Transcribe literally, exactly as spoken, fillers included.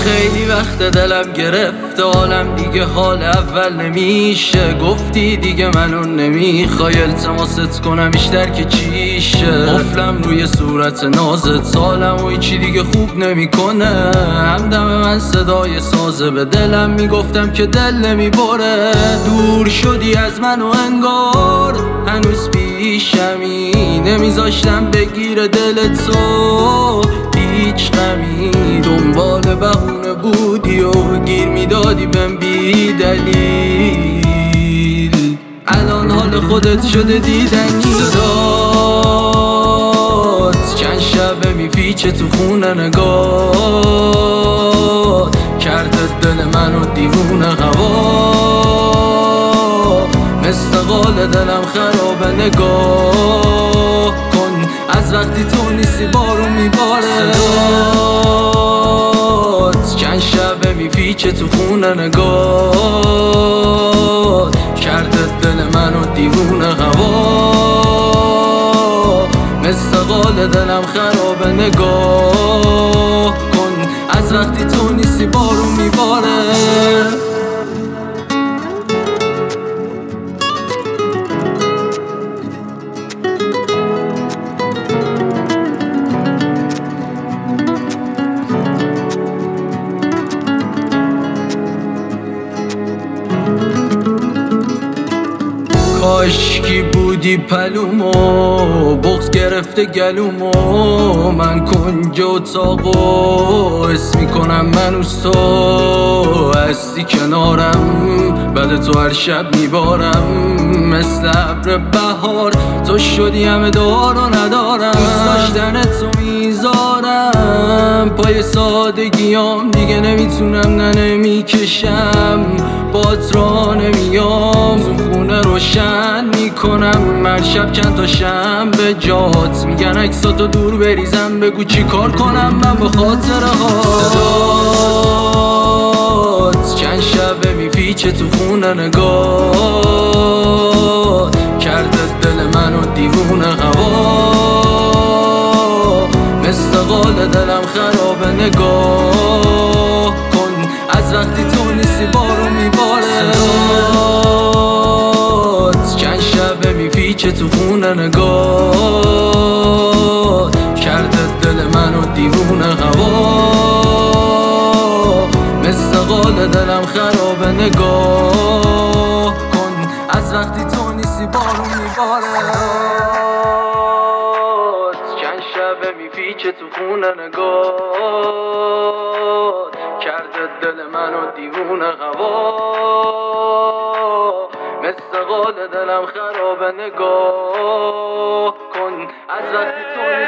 خیلی وقت دلم گرفت حالم دیگه حال اول نمیشه. گفتی دیگه منو نمیخوای التماست کنم بیشتر که چیشه. قفلم روی صورت نازت سالم و هیچی دیگه خوب نمیکنه. همدم من صدای سازه به دلم میگفتم که دل نمیبره. دور شدی از من و انگار هنوز پیشمی. نمیذاشتم بگیره دل تو هیچ غمی. دنبال بهونه بودی و گیر میدادی بهم بی دلیل. الان حال خودت شده دیدنی. صدات چند شبه میپیچه تو خونه نگاه. کرده دل منو دیوونه هوا. مثل قال دلم خرابه نگاه کن. از وقتی تو نیستی بارون میباره. صدات چند شبه میپیچه تو خونه نگاه. کرده دل منو دیوونه هوا. مثل قال دلم خرابه نگاه کن. از وقتی تو نیستی بارون میباره. کاشکی بودی پلومو بغض گرفته گلومو. من کنج اتاقو حس میکنم منوز تو هستی کنارم. بعد تو هر شب میبارم مثل ابر بهار. تو شدی همه دار و ندارم. دوست داشتن تو میذارم پای سادگیام. دیگه نمیتونم نه نمیکشم بات را نمیام. تو خونه روشن میکنم هر شب چند تا شنبه جات. میگن عکساتو دور بریزم بگو چی کار کنم من به خاطر ها. صدات چند شبه میپیچه تو خونه نگاه. کرده دل منو دیوونه هوا. مثل قال دلم خرابه نگاه کن. از وقتی تو نیستی بارون میباره. صدات چند شبه میپیچه تو خونه نگاه. کرده دل منو دیوونه هوا. مثل قال دلم خرابه نگاه کن. از وقتی تو نیستی بارون میباره. چند شبه میپیچه تو خونه نگاه. کرده دل منو دیوونه هوا. مثل قال دلم خرابه نگاه کن. از وقتی تو